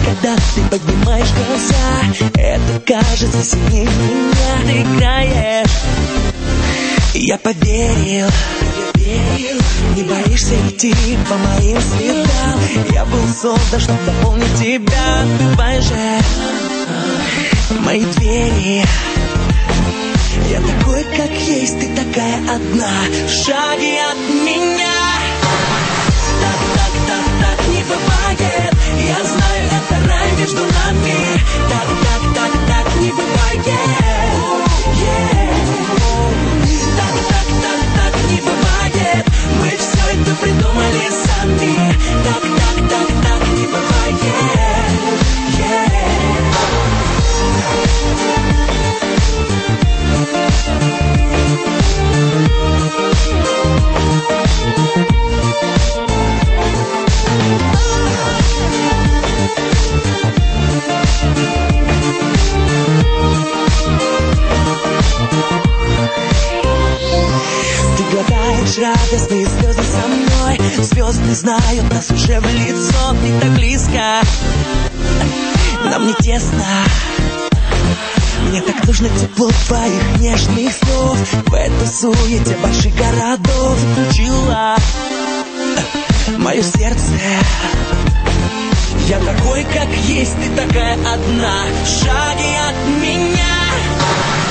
когда ты поднимаешь глаза, это кажется сильнее меня. Ты играешь, я поверил. Не боишься идти по моим следам. Я был создан, чтобы дополнить тебя. Открывай же мои двери. Я такой, как есть, ты такая одна. Шаги от меня. Так не бывает. Я знаю, это рай между нами. Так не бывает. Так не бывает. Мы все это придумали сами. Так не бывает. Радостные слезы со мной. Звезды знают нас уже в лицо. Ты так близко, нам не тесно. Мне так нужно тепло твоих нежных слов. В эту суете больших городов включила мое сердце. Я такой, как есть, ты такая одна. Шаги от меня.